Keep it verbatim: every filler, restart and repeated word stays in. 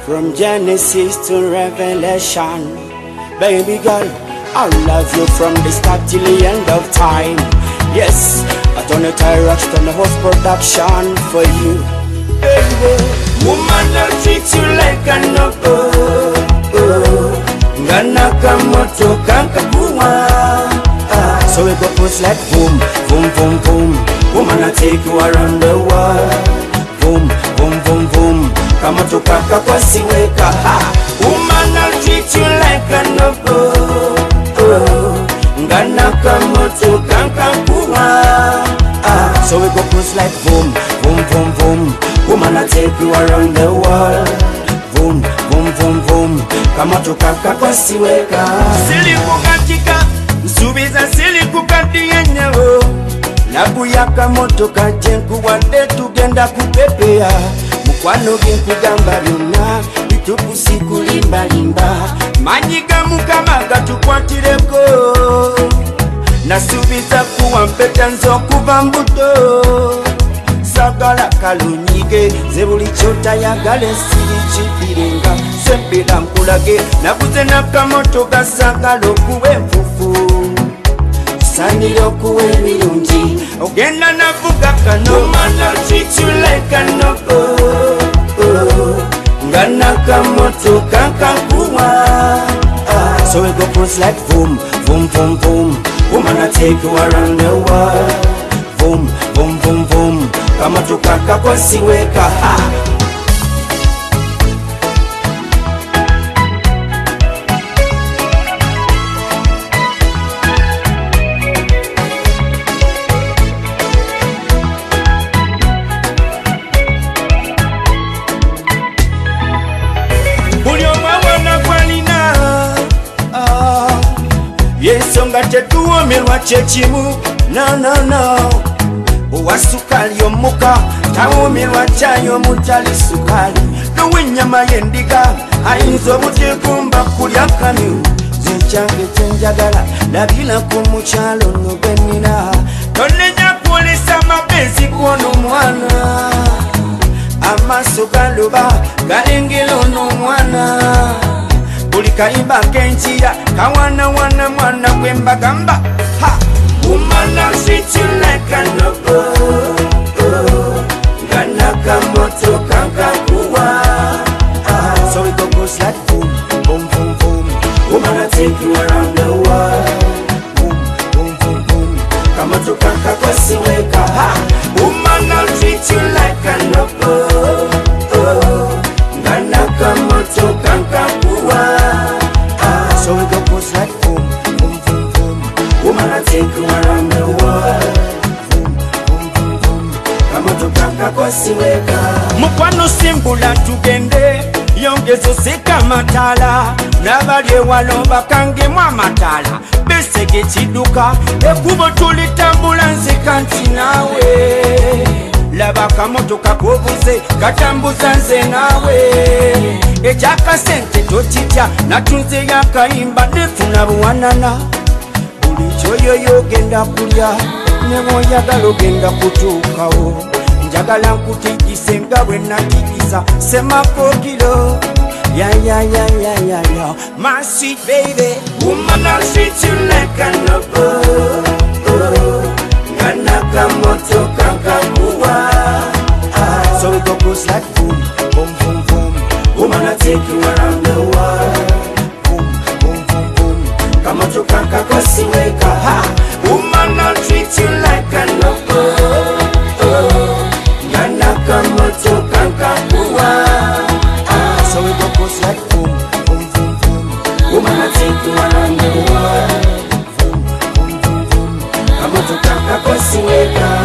From Genesis to Revelation, baby girl, I love you from the start till the end of time. Yes, I turn the Tyrox, turn the host production for you, baby. Woman, I'll treat you like a knuckle. Ganaka moto kankakuwa. So we go push like boom, boom, boom, boom. Woman, I'll take you around the world. Boom, boom, boom, boom. Kama tukaka kwa siweka. Woman, I'll treat you like a knuckle. Ganaka moto kankakuwa. So we go push like boom, boom, boom, boom. Woman, I'll take you around the world. Boom, boom, boom, boom. Kama tukaka kwa siweka. Siliku katika Subiza siliku kati yenyewo. Nabu yaka moto kajenku wande tugenda kupepea. Mukwano ginkugamba byonna bituku siku limba limba. Manyiga mukamaga tukwatireko. Nasubiza kuwa mpeta nzokuva mbuto. Sagala kalunyige zebuli chota ya gale siri chipirenga. Sempila mkulage nabuze nakamoto gasagala okuwe mfufu. Sanilo kuwe milungi ogenda navuga kano. Woman, I'll treat you like a knuckle. Ngana kamoto kankakuwa. So we go push like boom, boom, boom, boom. Woman, I'll take you around the world. Boom, boom, boom, boom. Kama tukaka kwa siweka. Ha. Buli omwana gwalina yensonga tetuwomerwa kyekimu. No, no, no. Uwa sukali omuka tawumirwa chayo mutali sukali. Nowe nyama yendiga ayinza obutekumba kulya kamyu. Zechange chenjagala labila kumuchalo nobenina. Tonenya kuolesa mapenzi kuono mwana. Amaso galoba galengelo no mwana. Buli kaimba kenchira kawana wana mwana kwemba gamba. Ha! Woman, I'll treat you like a knuckle. Ganaka moto kankakuwa. So we go push like boom, boom, boom, boom. Woman, I'll take you around the world. Boom, boom, boom, boom. Kama tukaka kwa siweka. Woman, I'll treat you like a knuckle. Ganaka moto kankakuwa. So we go push like boom, boom, boom, boom. Woman, I'll take you around the world. Boom, boom, boom, boom. Kama tukaka kwa siweka. Mukwano simbula tugende. Yongezo seka matala. Nabalye walo bakange mwa matala. Besege chiduka. Ekubo tulitambula nzika nti nawe. Laba kamoto kakobuze katambuza nze nawe. Echaka sente tochitya natunze yakaimba nefuna buwanana. Choyo yogenda kulya nemoyagala ogenda kutuukawo. Njagala nkutikise nga bwe natikisa semakokiro. Ya ya ya ya ya ya. My sweet baby. Woman, I'll treat you like a knuckle. Ganaka moto kankakuwa. So we go push like boom, boom, boom, boom. Woman, I'll take you around the world. Boom, boom, boom, boom. Kama tukaka kwa siweka. Ha. Woman, I'll treat you like a knuckle. Ganaka moto kankakuwa. So we go push like boom, boom, boom, boom. Woman, I'll take you around the world. Boom, boom, boom, boom. Kama tukaka kwa siweka.